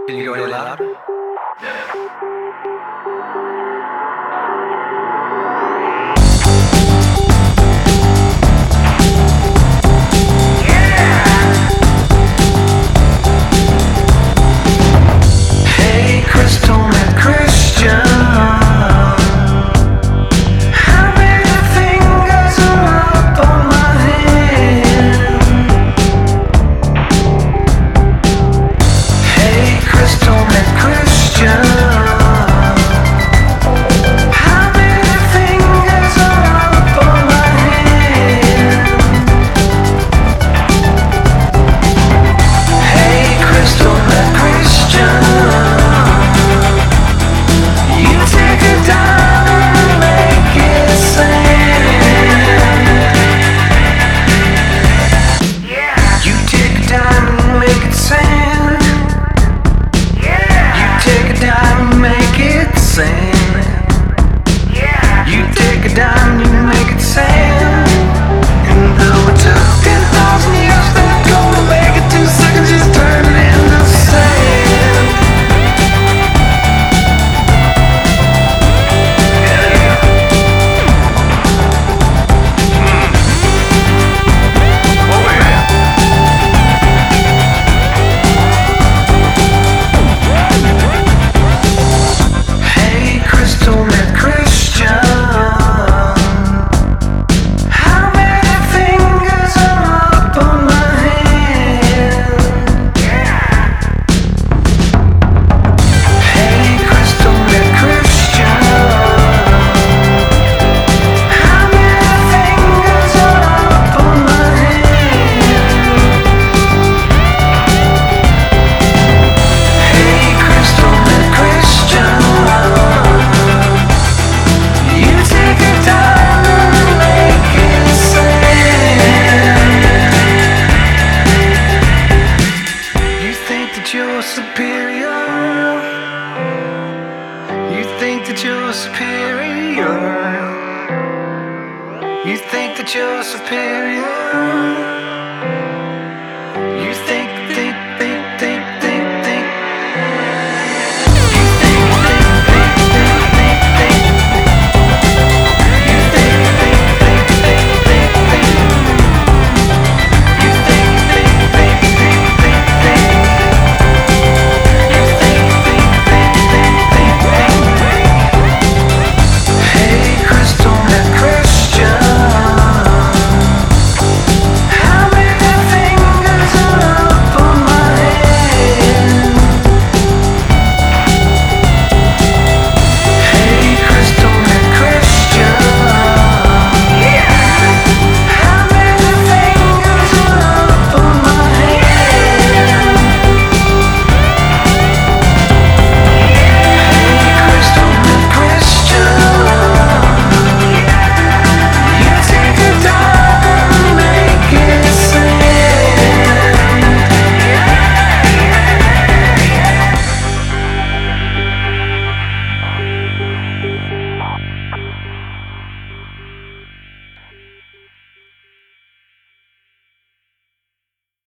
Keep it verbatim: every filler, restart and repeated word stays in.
Can you go any louder? Hey, Crystal met Christian. How many fingers are up on my hand? Hey, Crystal met Christian. How many fingers are up on my hand? Hey, Crystal met Christian. You take a dime and make it sing. You take a dime and make it sing. You take a dime and make it sing. You take a dime and you make it sing. And though it took ten thousand years, they're gonna make it two seconds, just turn it into sand. Hey, Crystal met Christian. How many fingers are up on my hand? Hey, Crystal met Christian. How many fingers are up on my hand? Hey, Crystal met Christian. You take a dime and make it sing. You think that you're superior. You think that you're superior. You think that you're superior.